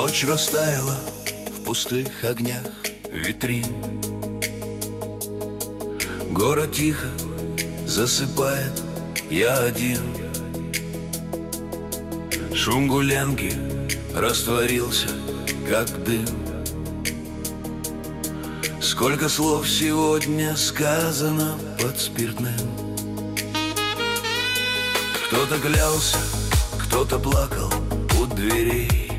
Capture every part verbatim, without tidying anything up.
Ночь растаяла в пустых огнях витрин. Город тихо засыпает, я один. Шум гулянки растворился, как дым. Сколько слов сегодня сказано под спиртным. Кто-то клялся, кто-то плакал у дверей,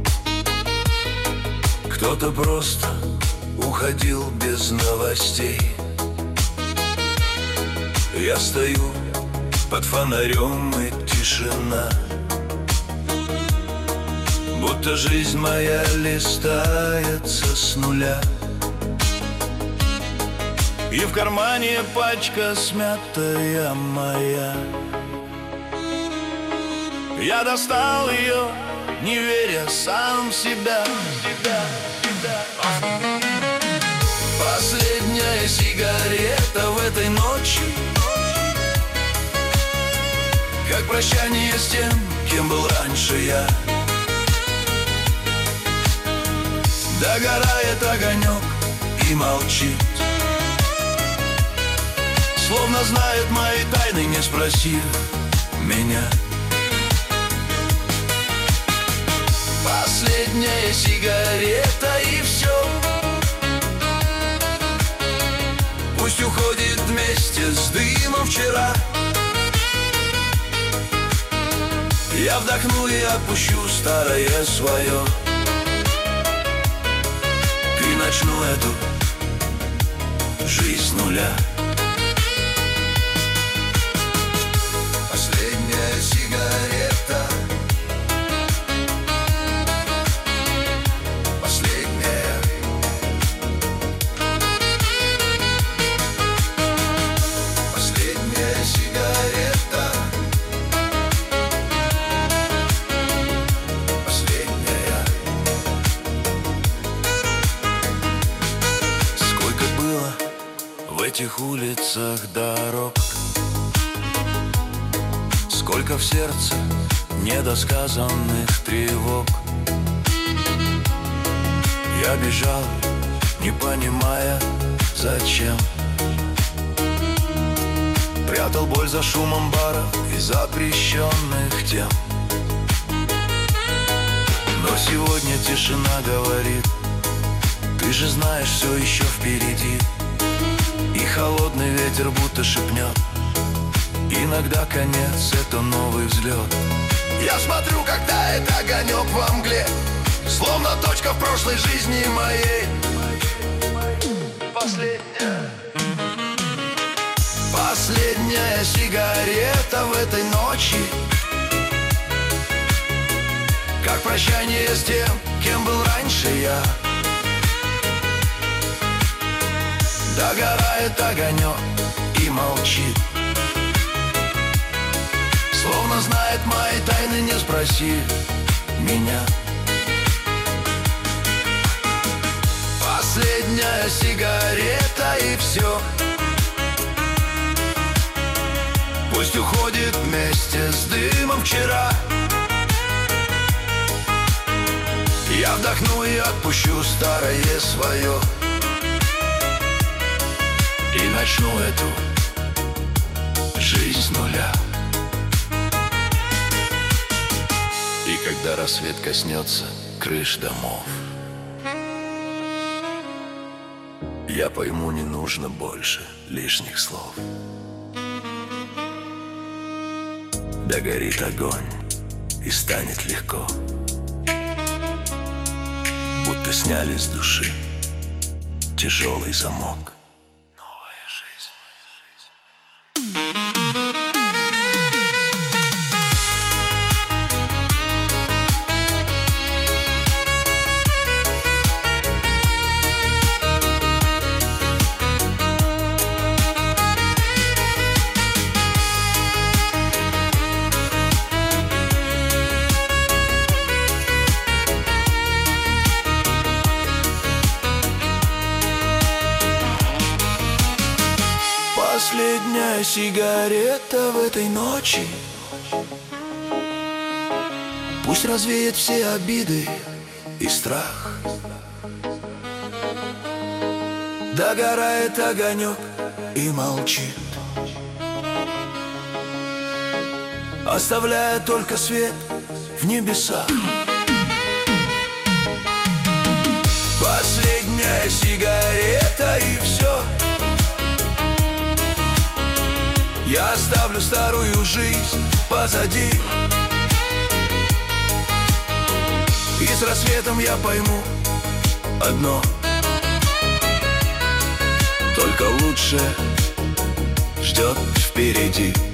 кто-то просто уходил без новостей. Я стою под фонарем, и тишина, будто жизнь моя листается с нуля. И в кармане пачка смятая моя. Я достал ее, не веря сам в себя. Последняя сигарета в этой ночи, как прощание с тем, кем был раньше я. Догорает огонек и молчит, словно знает мои тайны, не спросив меня. Последняя сигарета, и все. Пусть уходит вместе с дымом вчера. Я вдохну и отпущу старое свое, и начну эту жизнь с нуля. Последняя сигарета, последняя. Последняя сигарета, последняя. Сколько было в этих улицах дорог, сколько в сердце недосказанных тревог. Я бежал, не понимая зачем, прятал боль за шумом баров и запрещенных тем. Но сегодня тишина говорит: ты же знаешь, все еще впереди. И холодный ветер будто шепнет: иногда конец — это новый взлет. Я смотрю, когда это огонек во мгле, словно точка в прошлой жизни моей. Последняя. Последняя сигарета в этой ночи, как прощание с тем, кем был раньше я. Догорает огонек и молчит, словно знает мои тайны, не спроси меня. Последняя сигарета, и все. Пусть уходит вместе с дымом вчера. Я вдохну и отпущу старое свое, и начну эту жизнь с нуля. И когда рассвет коснется крыш домов, я пойму, не нужно больше лишних слов. Догорит огонь и станет легко, будто сняли с души тяжелый замок. Последняя сигарета в этой ночи, пусть развеет все обиды и страх. Догорает огонек и молчит, оставляя только свет в небесах. Последняя сигарета и все. Я оставлю старую жизнь позади, и с рассветом я пойму одно: только лучшее ждет впереди.